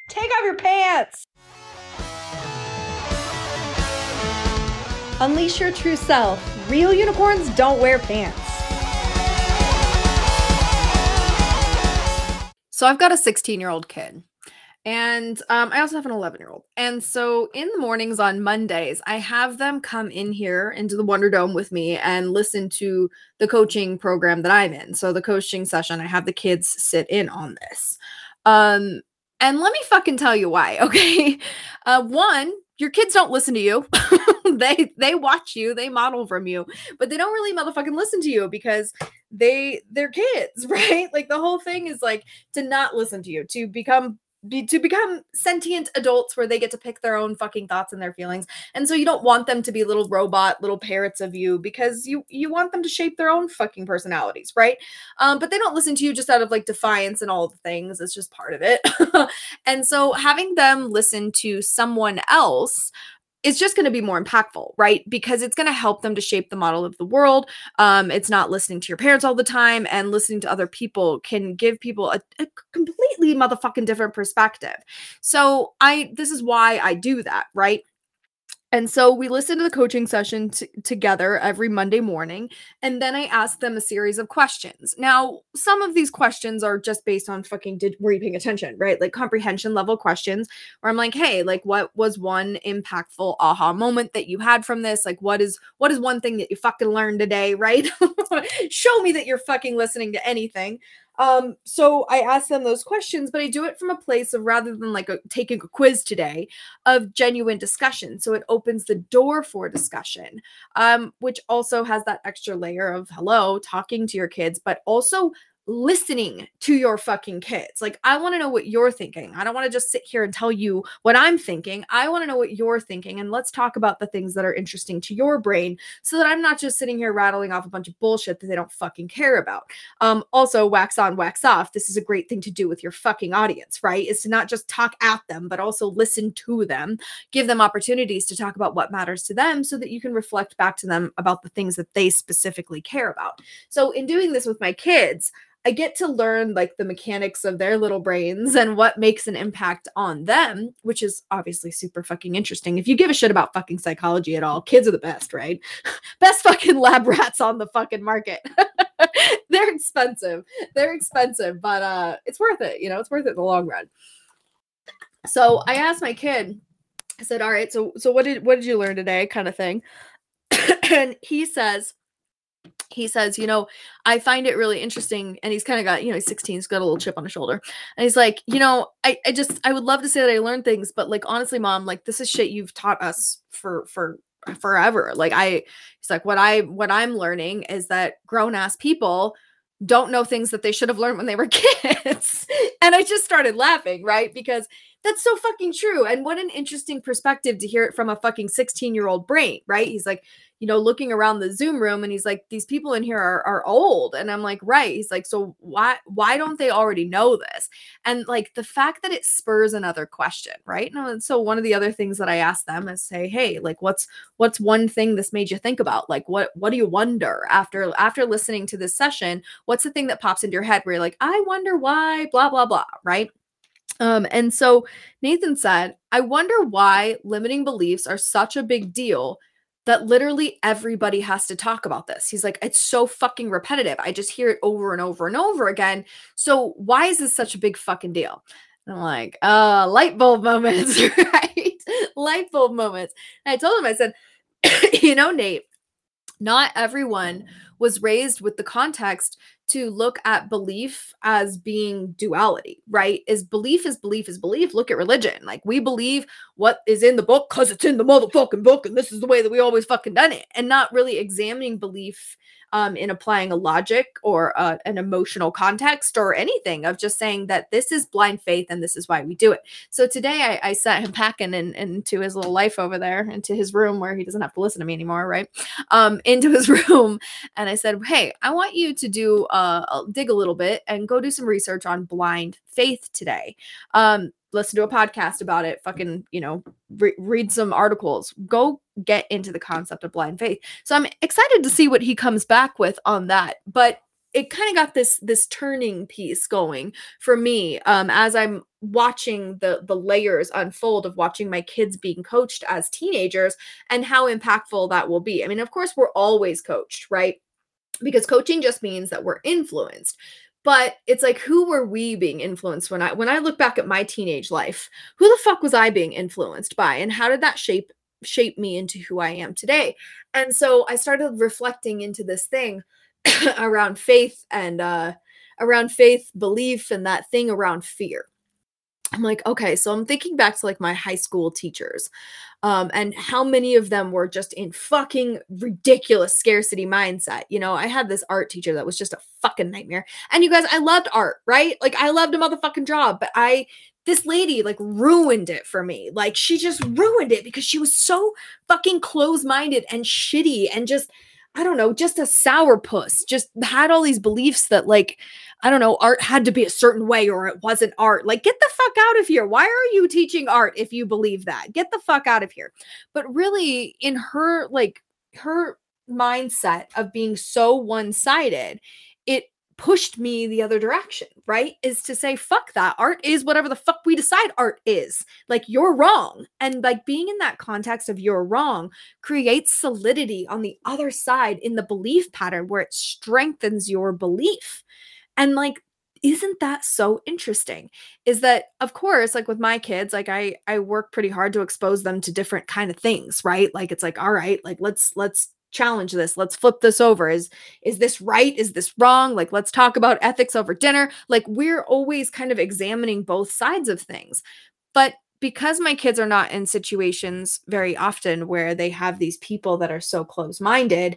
Take off your pants! Unleash your true self. Real unicorns don't wear pants. So I've got a 16-year-old kid. And I also have an 11-year-old. And so in the mornings on Mondays, I have them come in here into the Wonder Dome with me and listen to the coaching program that I'm in. So the coaching session, I have the kids sit in on this. And let me fucking tell you why, okay? One, your kids don't listen to you. They watch you, they model from you, but they don't really motherfucking listen to you because they're kids, right? Like the whole thing is like to not listen to you, to become sentient adults where they get to pick their own fucking thoughts and their feelings. And so you don't want them to be little robot, little parrots of you because you want them to shape their own fucking personalities, right? But they don't listen to you just out of like defiance and all the things. It's just part of it. And so having them listen to someone else is just going to be more impactful, right? Because it's going to help them to shape the model of the world. It's not listening to your parents all the time, and listening to other people can give people a completely motherfucking different perspective. So this is why I do that, right? And so we listen to the coaching session together every Monday morning, and then I ask them a series of questions. Now, some of these questions are just based on fucking were you paying attention, right? Like comprehension level questions where I'm like, hey, like what was one impactful aha moment that you had from this? Like what is one thing that you fucking learned today, right? Show me that you're fucking listening to anything. So I ask them those questions, but I do it from a place of, rather than like taking a quiz today, of genuine discussion. So it opens the door for discussion, which also has that extra layer of talking to your kids, but also listening to your fucking kids. Like, I want to know what you're thinking. I don't want to just sit here and tell you what I'm thinking. I want to know what you're thinking. And let's talk about the things that are interesting to your brain so that I'm not just sitting here rattling off a bunch of bullshit that they don't fucking care about. Also, wax on, wax off. This is a great thing to do with your fucking audience, right? Is to not just talk at them, but also listen to them, give them opportunities to talk about what matters to them so that you can reflect back to them about the things that they specifically care about. So in doing this with my kids, I get to learn like the mechanics of their little brains and what makes an impact on them, which is obviously super fucking interesting. If you give a shit about fucking psychology at all, kids are the best, right? Best fucking lab rats on the fucking market. They're expensive, but it's worth it. It's worth it in the long run. So I asked my kid, I said, all right, so what did you learn today, kind of thing. And he says, I find it really interesting. And he's kind of got, he's 16, he's got a little chip on his shoulder. And he's like, I would love to say that I learned things, but like, honestly, Mom, like this is shit you've taught us for forever. Like he's like, what I'm learning is that grown ass people don't know things that they should have learned when they were kids. And I just started laughing, right? Because that's so fucking true. And what an interesting perspective to hear it from a fucking 16-year-old brain, right? He's like, looking around the Zoom room and he's like, these people in here are old. And I'm like, right. He's like, so why don't they already know this? And like the fact that it spurs another question, right? And so one of the other things that I ask them is say, hey, like what's one thing this made you think about? Like what do you wonder after listening to this session? What's the thing that pops into your head where you're like, I wonder why, blah, blah, blah, right? And so Nathan said, I wonder why limiting beliefs are such a big deal that literally everybody has to talk about this. He's like, it's so fucking repetitive. I just hear it over and over and over again. So why is this such a big fucking deal? And I'm like, light bulb moments, right? Light bulb moments. And I told him, I said, Nate, not everyone was raised with the context to look at belief as being duality, right? Belief is belief. Look at religion. Like we believe what is in the book because it's in the motherfucking book and this is the way that we always fucking done it, and not really examining belief in applying a logic or an emotional context or anything, of just saying that this is blind faith and this is why we do it. So today I sent him packing into his little life over there, into his room where he doesn't have to listen to me anymore, right? Into his room. And I said, hey, I want you to do dig a little bit and go do some research on blind faith today. Listen to a podcast about it, fucking, read some articles, go get into the concept of blind faith. So I'm excited to see what he comes back with on that. But it kind of got this turning piece going for me, as I'm watching the layers unfold of watching my kids being coached as teenagers and how impactful that will be. I mean, of course, we're always coached, right? Because coaching just means that we're influenced. But it's like, who were we being influenced when I look back at my teenage life? Who the fuck was I being influenced by, and how did that shape me into who I am today? And so I started reflecting into this thing around faith and around faith, belief, and that thing around fear. I'm like, okay, so I'm thinking back to like my high school teachers, and how many of them were just in fucking ridiculous scarcity mindset. You know, I had this art teacher that was just a fucking nightmare. And you guys, I loved art, right? Like I loved a motherfucking job, but this lady like ruined it for me. Like she just ruined it because she was so fucking close-minded and shitty and just, I don't know, just a sourpuss. Just had all these beliefs that like, I don't know, art had to be a certain way or it wasn't art. Like, get the fuck out of here. Why are you teaching art if you believe that? Get the fuck out of here. But really, in her, like, her mindset of being so one sided, it pushed me the other direction, right? Is to say, fuck that. Art is whatever the fuck we decide art is. Like, you're wrong. And like being in that context of you're wrong creates solidity on the other side in the belief pattern where it strengthens your belief. And like, isn't that so interesting? Is that of course, like with my kids, like I work pretty hard to expose them to different kind of things, right? Like it's like, all right, like let's challenge this. Let's flip this over. Is this right? Is this wrong? Like let's talk about ethics over dinner. Like we're always kind of examining both sides of things. But because my kids are not in situations very often where they have these people that are so close-minded,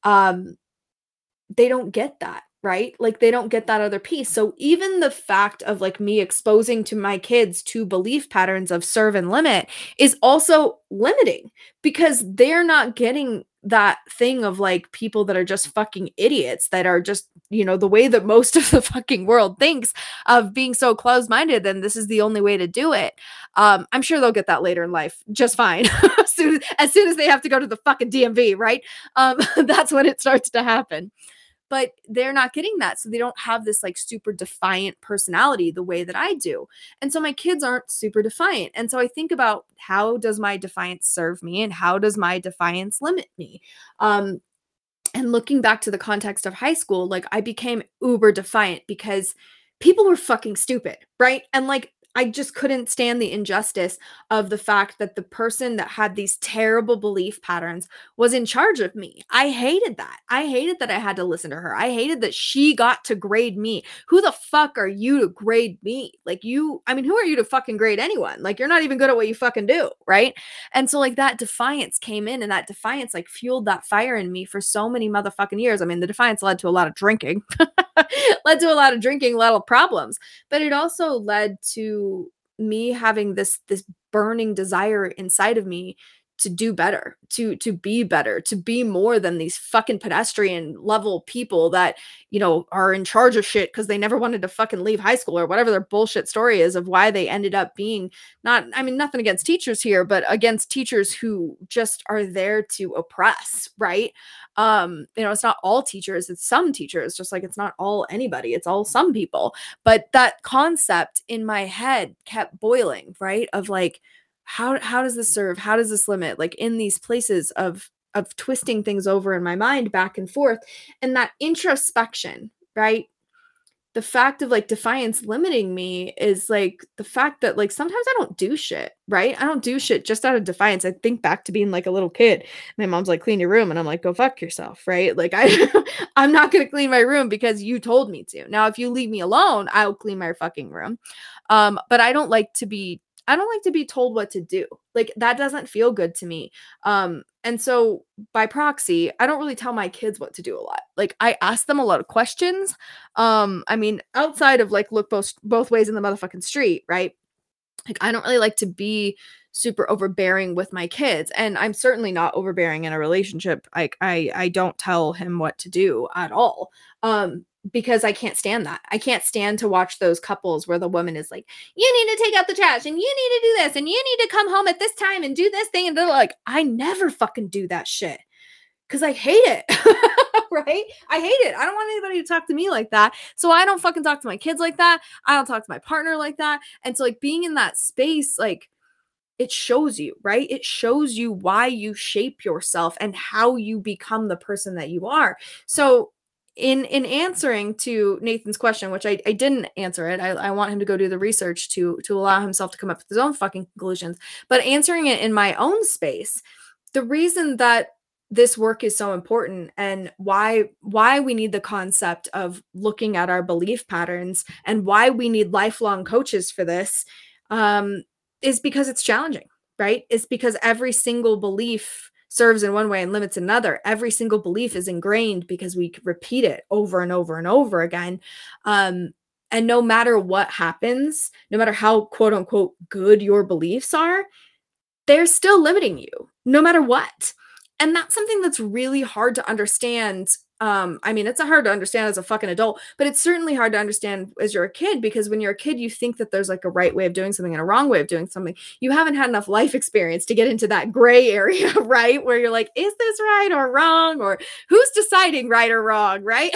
um they don't get that, right? Like they don't get that other piece. So even the fact of like me exposing to my kids to belief patterns of serve and limit is also limiting because they're not getting that thing of like people that are just fucking idiots that are just, you know, the way that most of the fucking world thinks of being so closed-minded, then this is the only way to do it. I'm sure they'll get that later in life just fine. As soon as they have to go to the fucking DMV, right? That's when it starts to happen, but they're not getting that. So they don't have this like super defiant personality the way that I do. And so my kids aren't super defiant. And so I think about how does my defiance serve me and how does my defiance limit me? Um, and looking back to the context of high school, like I became uber defiant because people were fucking stupid, right? And like I just couldn't stand the injustice of the fact that the person that had these terrible belief patterns was in charge of me. I hated that. I hated that I had to listen to her. I hated that she got to grade me. Who the fuck are you to grade me? Like I mean, who are you to fucking grade anyone? Like you're not even good at what you fucking do, right? And so like that defiance came in and that defiance like fueled that fire in me for so many motherfucking years. I mean, the defiance led to a lot of drinking. Led to a lot of drinking, a lot of problems, but it also led to me having this burning desire inside of me to do better, to be better, to be more than these fucking pedestrian level people that, you know, are in charge of shit because they never wanted to fucking leave high school or whatever their bullshit story is of why they ended up being not, I mean, nothing against teachers here, but against teachers who just are there to oppress, right? You know, it's not all teachers, it's some teachers, just like it's not all anybody, it's all some people. But that concept in my head kept boiling, right? Of like, how does this serve? How does this limit? Like in these places of twisting things over in my mind back and forth. And that introspection, right? The fact of like defiance limiting me is like the fact that like sometimes I don't do shit, right? I don't do shit just out of defiance. I think back to being like a little kid. My mom's like, clean your room. And I'm like, go fuck yourself, right? Like I'm not gonna clean my room because you told me to. Now, if you leave me alone, I'll clean my fucking room. But I don't like to be told what to do. Like that doesn't feel good to me. And so by proxy, I don't really tell my kids what to do a lot. Like I ask them a lot of questions. I mean, outside of like look both ways in the motherfucking street, right? Like I don't really like to be super overbearing with my kids, and I'm certainly not overbearing in a relationship. Like I don't tell him what to do at all. Because I can't stand that. I can't stand to watch those couples where the woman is like, you need to take out the trash and you need to do this and you need to come home at this time and do this thing, and they're like, I never fucking do that shit. because I hate it. Right? I hate it. I don't want anybody to talk to me like that. So I don't fucking talk to my kids like that. I don't talk to my partner like that. And so like being in that space, like it shows you, right? It shows you why you shape yourself and how you become the person that you are. So in answering to Nathan's question, which I didn't answer it, I want him to go do the research to allow himself to come up with his own fucking conclusions. But answering it in my own space, the reason that this work is so important and why we need the concept of looking at our belief patterns and why we need lifelong coaches for this um, is because it's challenging, right? It's because every single belief serves in one way and limits another. Every single belief is ingrained because we repeat it over and over and over again. And no matter what happens, no matter how quote unquote good your beliefs are, they're still limiting you no matter what. And that's something that's really hard to understand. I mean, it's hard to understand as a fucking adult, but it's certainly hard to understand as you're a kid, because when you're a kid, you think that there's like a right way of doing something and a wrong way of doing something. You haven't had enough life experience to get into that gray area, right? Where you're like, is this right or wrong? Or who's deciding right or wrong, right?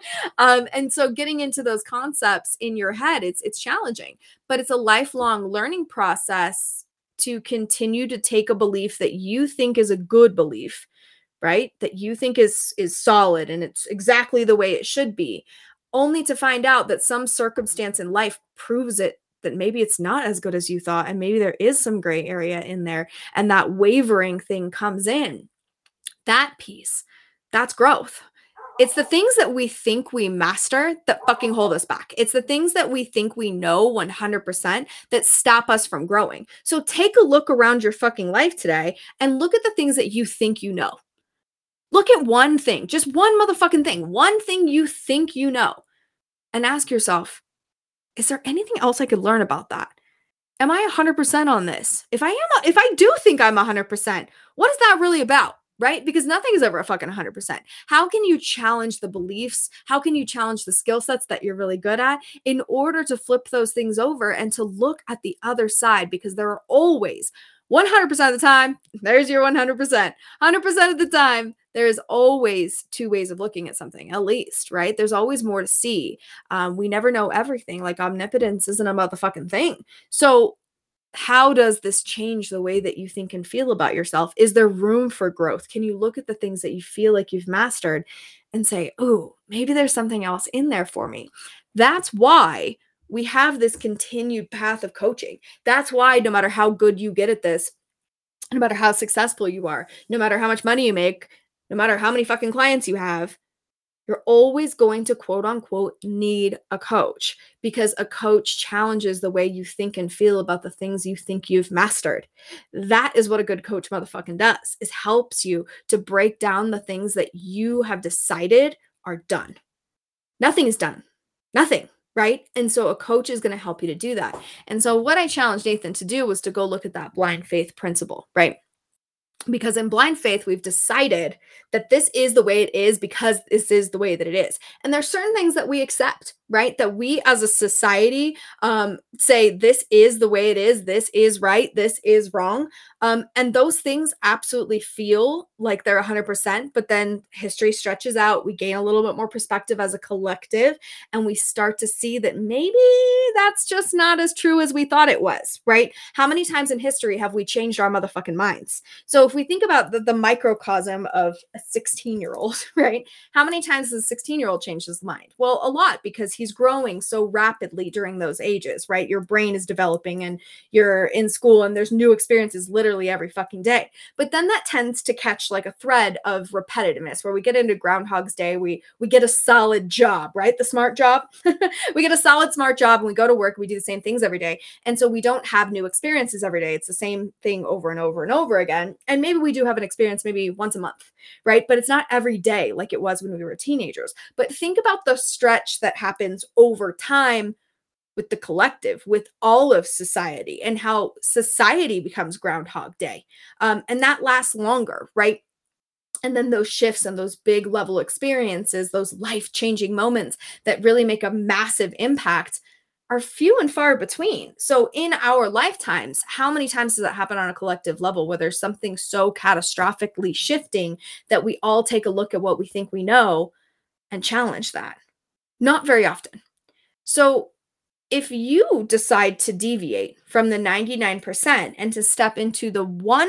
And so getting into those concepts in your head, it's challenging, but it's a lifelong learning process to continue to take a belief that you think is a good belief, right? That you think is solid and it's exactly the way it should be, only to find out that some circumstance in life proves it that maybe it's not as good as you thought and maybe there is some gray area in there, and that wavering thing comes in. That piece, that's growth. It's the things that we think we master that fucking hold us back. It's the things that we think we know 100% that stop us from growing. So take a look around your fucking life today and look at the things that you think you know. Look at one thing, just one motherfucking thing, one thing you think you know, and ask yourself, is there anything else I could learn about that? Am I 100% on this? If I do think I'm 100%, what is that really about? Right? Because nothing is ever a fucking 100%. How can you challenge the beliefs? How can you challenge the skill sets that you're really good at in order to flip those things over and to look at the other side? Because there are always 100% of the time, there's your 100%. 100% of the time, there is always two ways of looking at something, at least, right? There's always more to see. We never know everything. Like omnipotence isn't a motherfucking thing. So how does this change the way that you think and feel about yourself? Is there room for growth? Can you look at the things that you feel like you've mastered and say, oh, maybe there's something else in there for me? That's why we have this continued path of coaching. That's why no matter how good you get at this, no matter how successful you are, no matter how much money you make, no matter how many fucking clients you have, you're always going to quote unquote need a coach, because a coach challenges the way you think and feel about the things you think you've mastered. That is what a good coach motherfucking does, is helps you to break down the things that you have decided are done. Nothing is done. Nothing. Right. And so a coach is going to help you to do that. And so what I challenged Nathan to do was to go look at that blind faith principle, right? Because in blind faith, we've decided that this is the way it is because this is the way that it is. And there's certain things that we accept, right? That we as a society say, this is the way it is, this is right, this is wrong. And those things absolutely feel like they're 100%, but then history stretches out. We gain a little bit more perspective as a collective, and we start to see that maybe that's just not as true as we thought it was, right? How many times in history have we changed our motherfucking minds? So if we think about the microcosm of a 16-year-old, right? How many times does a 16-year-old change his mind? Well, a lot, because he's growing so rapidly during those ages, right? Your brain is developing and you're in school and there's new experiences literally every fucking day. But then that tends to catch like a thread of repetitiveness, where we get into Groundhog's Day, we get a solid job, right? The smart job. We get a solid smart job and we go to work, we do the same things every day. And so we don't have new experiences every day. It's the same thing over and over and over again. And maybe we do have an experience maybe once a month, right? But it's not every day like it was when we were teenagers. But think about the stretch that happens over time with the collective, with all of society, and how society becomes Groundhog Day. And that lasts longer, right? And then those shifts and those big level experiences, those life-changing moments that really make a massive impact, are few and far between. So in our lifetimes, how many times does that happen on a collective level where there's something so catastrophically shifting that we all take a look at what we think we know and challenge that? Not very often. So if you decide to deviate from the 99% and to step into the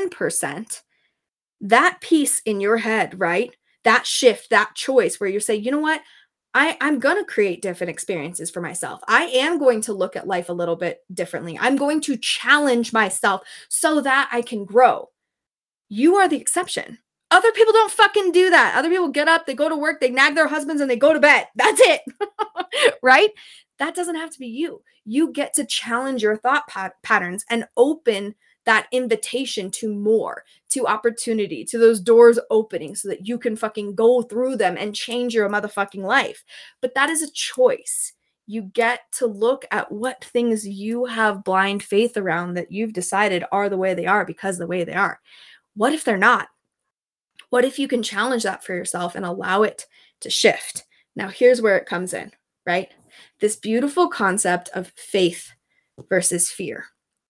1%, that piece in your head, right? That shift, that choice where you say, you know what? I'm going to create different experiences for myself. I am going to look at life a little bit differently. I'm going to challenge myself so that I can grow. You are the exception. Other people don't fucking do that. Other people get up, they go to work, they nag their husbands, and they go to bed. That's it. Right? That doesn't have to be you. You get to challenge your thought patterns and open that invitation to more, to opportunity, to those doors opening so that you can fucking go through them and change your motherfucking life. But that is a choice. You get to look at what things you have blind faith around that you've decided are the way they are because the way they are. What if they're not? What if you can challenge that for yourself and allow it to shift? Now, here's where it comes in, right? This beautiful concept of faith versus fear.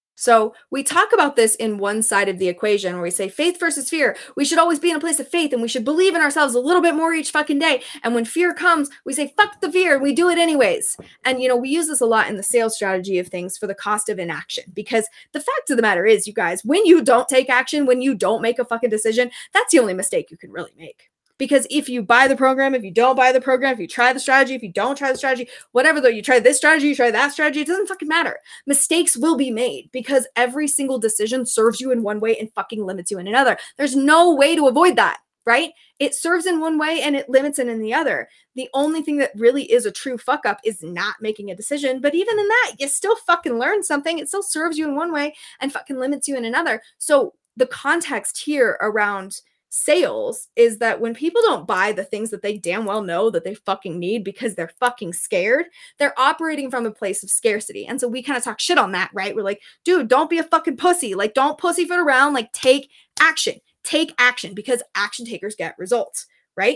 So we talk about this in one side of the equation where we say faith versus fear. We should always be in a place of faith and we should believe in ourselves a little bit more each fucking day. And when fear comes, we say, fuck the fear, and we do it anyways. And, we use this a lot in the sales strategy of things for the cost of inaction. Because the fact of the matter is, you guys, when you don't take action, when you don't make a fucking decision, that's the only mistake you can really make. Because if you buy the program, if you don't buy the program, if you try the strategy, if you don't try the strategy, whatever, though, you try this strategy, you try that strategy, it doesn't fucking matter. Mistakes will be made because every single decision serves you in one way and fucking limits you in another. There's no way to avoid that, right? It serves in one way and it limits it in the other. The only thing that really is a true fuck up is not making a decision. But even in that, you still fucking learn something. It still serves you in one way and fucking limits you in another. So the context here around sales is that when people don't buy the things that they damn well know that they fucking need because they're fucking scared, they're operating from a place of scarcity. And so we kind of talk shit on that, right? We're like, dude, don't be a fucking pussy. Like, don't pussyfoot around. Like, take action. Take action because action takers get results, right?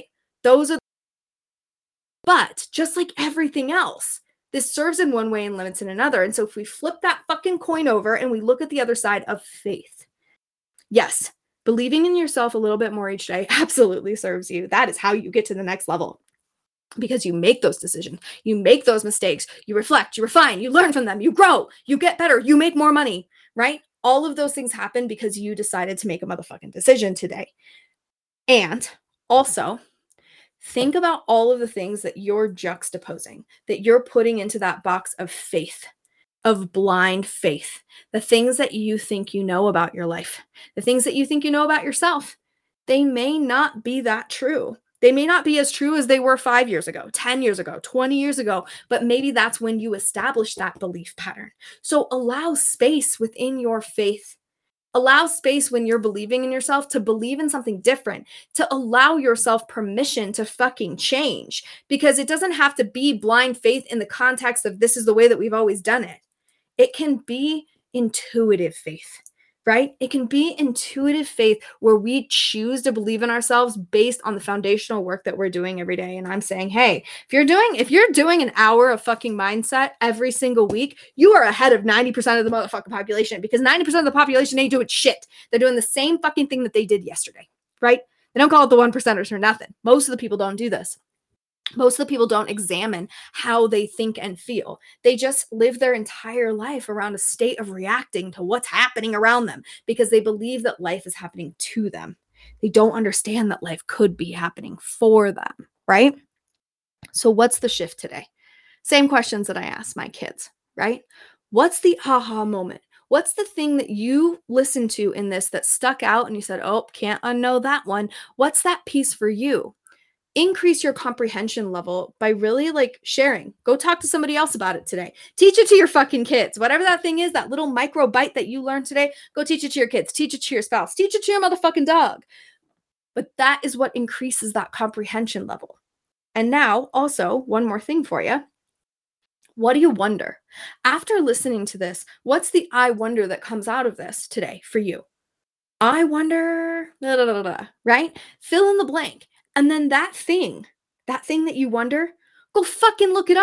But just like everything else, this serves in one way and limits in another. And so if we flip that fucking coin over and we look at the other side of faith, yes, believing in yourself a little bit more each day absolutely serves you. That is how you get to the next level because you make those decisions. You make those mistakes. You reflect, you refine, you learn from them, you grow, you get better, you make more money, right? All of those things happen because you decided to make a motherfucking decision today. And also, think about all of the things that you're juxtaposing, that you're putting into that box of faith, of blind faith, the things that you think you know about your life, the things that you think you know about yourself. They may not be that true. They may not be as true as they were 5 years ago, 10 years ago, 20 years ago, but maybe that's when you established that belief pattern. So allow space within your faith. Allow space when you're believing in yourself to believe in something different, to allow yourself permission to fucking change, because it doesn't have to be blind faith in the context of this is the way that we've always done it. It can be intuitive faith, right? It can be intuitive faith where we choose to believe in ourselves based on the foundational work that we're doing every day. And I'm saying, hey, if you're doing an hour of fucking mindset every single week, you are ahead of 90% of the motherfucking population, because 90% of the population ain't doing shit. They're doing the same fucking thing that they did yesterday, right? They don't call it the 1%ers for nothing. Most of the people don't do this. Most of the people don't examine how they think and feel. They just live their entire life around a state of reacting to what's happening around them because they believe that life is happening to them. They don't understand that life could be happening for them, right? So what's the shift today? Same questions that I ask my kids, right? What's the aha moment? What's the thing that you listened to in this that stuck out and you said, oh, can't unknow that one? What's that piece for you? Increase your comprehension level by really sharing. Go talk to somebody else about it today. Teach it to your fucking kids. Whatever that thing is, that little micro bite that you learned today, go teach it to your kids. Teach it to your spouse. Teach it to your motherfucking dog. But that is what increases that comprehension level. And now, also, one more thing for you. What do you wonder? After listening to this, what's the I wonder that comes out of this today for you? I wonder, blah, blah, blah, blah, right? Fill in the blank. And then that thing that you wonder, go fucking look it up.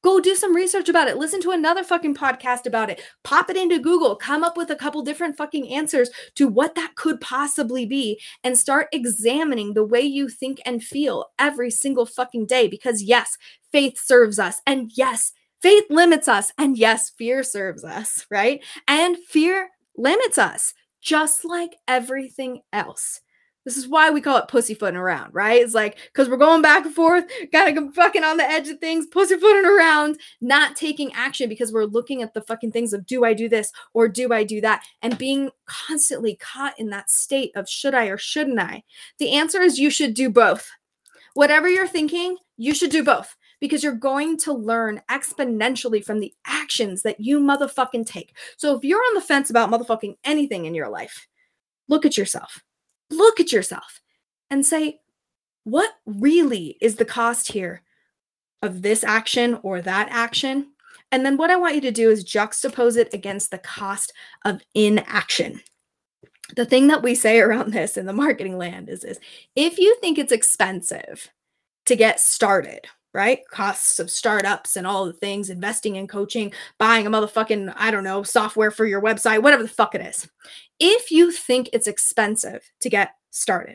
Go do some research about it. Listen to another fucking podcast about it. Pop it into Google. Come up with a couple different fucking answers to what that could possibly be and start examining the way you think and feel every single fucking day. Because yes, faith serves us. And yes, faith limits us. And yes, fear serves us, right? And fear limits us, just like everything else. This is why we call it pussyfooting around, right? It's like, because we're going back and forth, kind of fucking on the edge of things, pussyfooting around, not taking action because we're looking at the fucking things of, do I do this or do I do that? And being constantly caught in that state of, should I or shouldn't I? The answer is you should do both. Whatever you're thinking, you should do both, because you're going to learn exponentially from the actions that you motherfucking take. So if you're on the fence about motherfucking anything in your life, look at yourself. Look at yourself and say, what really is the cost here of this action or that action? And then what I want you to do is juxtapose it against the cost of inaction. The thing that we say around this in the marketing land is this: if you think it's expensive to get started, right? Costs of startups and all the things, investing in coaching, buying a motherfucking, I don't know, software for your website, whatever the fuck it is. If you think it's expensive to get started,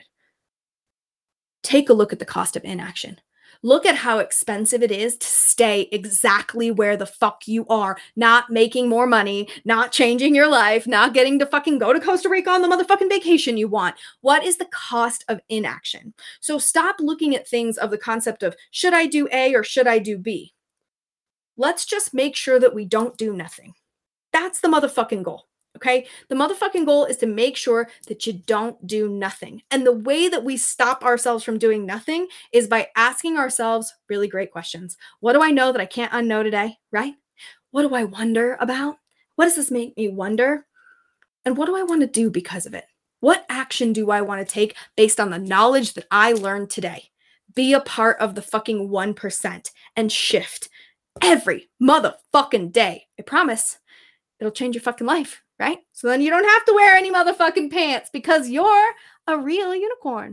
take a look at the cost of inaction. Look at how expensive it is to stay exactly where the fuck you are, not making more money, not changing your life, not getting to fucking go to Costa Rica on the motherfucking vacation you want. What is the cost of inaction? So stop looking at things of the concept of, should I do A or should I do B? Let's just make sure that we don't do nothing. That's the motherfucking goal. Okay, the motherfucking goal is to make sure that you don't do nothing. And the way that we stop ourselves from doing nothing is by asking ourselves really great questions. What do I know that I can't unknow today, right? What do I wonder about? What does this make me wonder? And what do I want to do because of it? What action do I want to take based on the knowledge that I learned today? Be a part of the fucking 1% and shift every motherfucking day. I promise it'll change your fucking life. Right? So then you don't have to wear any motherfucking pants because you're a real unicorn.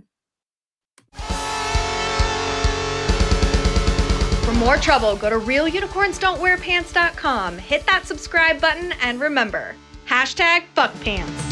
For more trouble, go to realunicornsdon'twearpants.com. Hit that subscribe button and remember, #fuckpants.